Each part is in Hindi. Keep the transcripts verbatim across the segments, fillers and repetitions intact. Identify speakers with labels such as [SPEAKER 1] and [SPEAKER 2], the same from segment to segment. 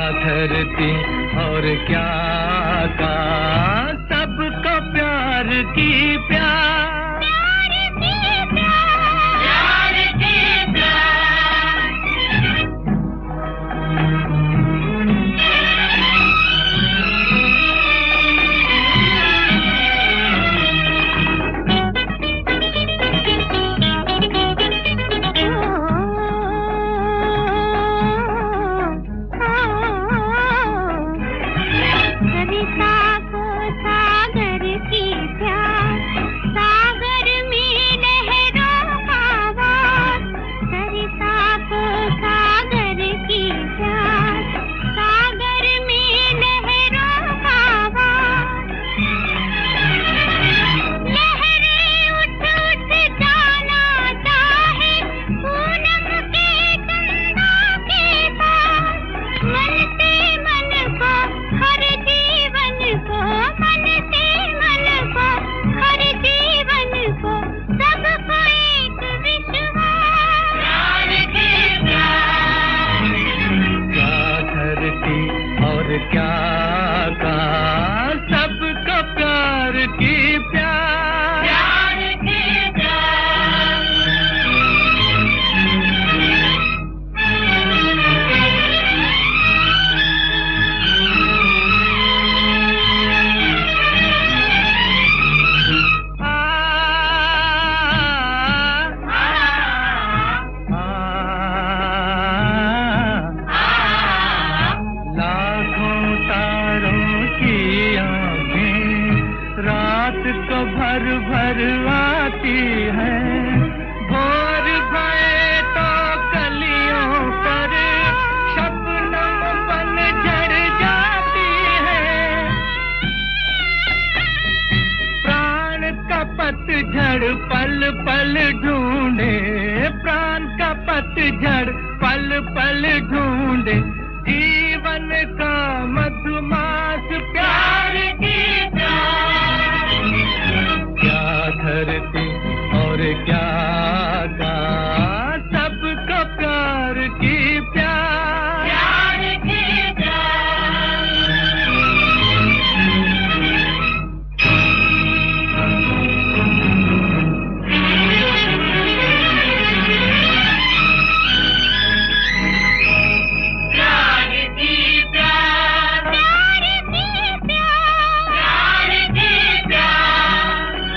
[SPEAKER 1] धरती और क्या आकाश, सबको प्यार की प्यार,
[SPEAKER 2] प्यार की प्यार, प्यार की प्यार। सरिता को सागर की प्यार, सागर में लहरों का वार। सरिता को सागर की प्यार, सागर में लहरों का वार। लहरें उठ उठ जाना चाहे पूनम के चंदा के पास। मन से मन को हर जीवन को, मन से मन को हर जीवन को, सबको एक विश्वास, प्यार की प्यार।
[SPEAKER 1] क्या धरती और क्या आकाश, सबको प्यार की प्यार,
[SPEAKER 2] प्यार की प्यार।
[SPEAKER 1] आ, आ, लाखों तारों की आँखें रात को भर भर आती है। भोर भये तो गलियों पर शबनम बन झड़ जाती है। प्राण का पतझड़ पल पल ढूंढे, प्राण का पतझड़ पल पल ढूंढे, जीवन का मधुमास प्यार की प्यार। क्या धरती और क्या आकाश, सबको प्यार की प्यार,
[SPEAKER 2] प्यार की प्यार। प्यार की प्यार, प्यार की प्यार, प्यार की प्यार।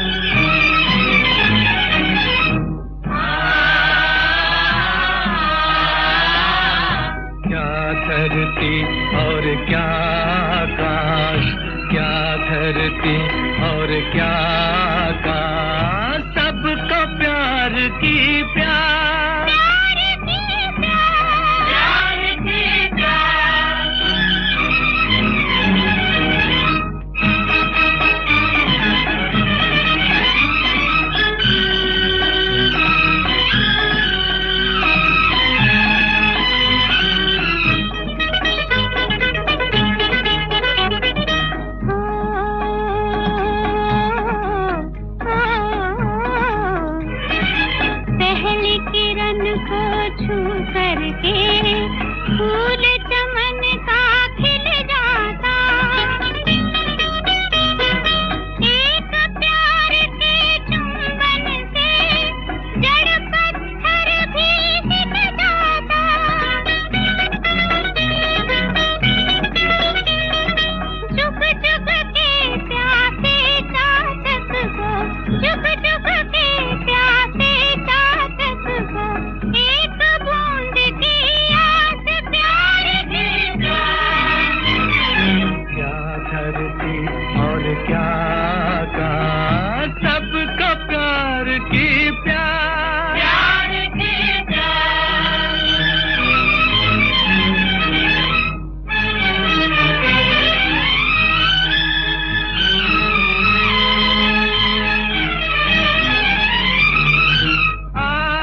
[SPEAKER 1] क्या धरती और क्या आकाश, क्या धरती और क्या आकाश, सबको प्यार की प्यार,
[SPEAKER 2] प्यार की प्यार, प्यार की प्यार। पहली किरण को छू करके फूल चमन का खिल जाता। एक प्यार के चुंबन से जड़ पत्थर भी हिल जाता। चुप चुप के प्यासे चातक को, चुप चुप के प्यासे चातक को, एक बूंद की आस, प्यार की प्यार।
[SPEAKER 1] क्या धरती और क्या आकाश, सबको प्यार की प्यार,
[SPEAKER 2] प्यार की प्यार।
[SPEAKER 1] आ,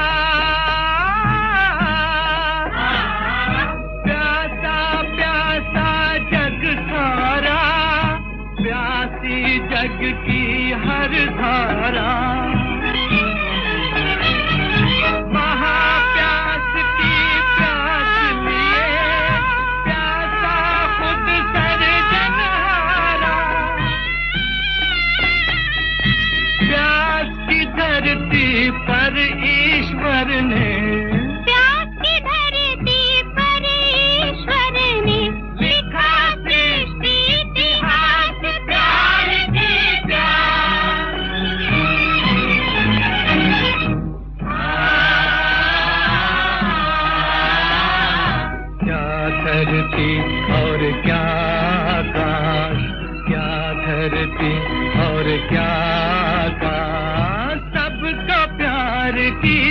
[SPEAKER 1] प्यासा प्यासा जग सारा, प्यासी जग की हर धारा। महाप्यास की प्यास लिए, प्यासा धरती और क्या का सबका प्यार की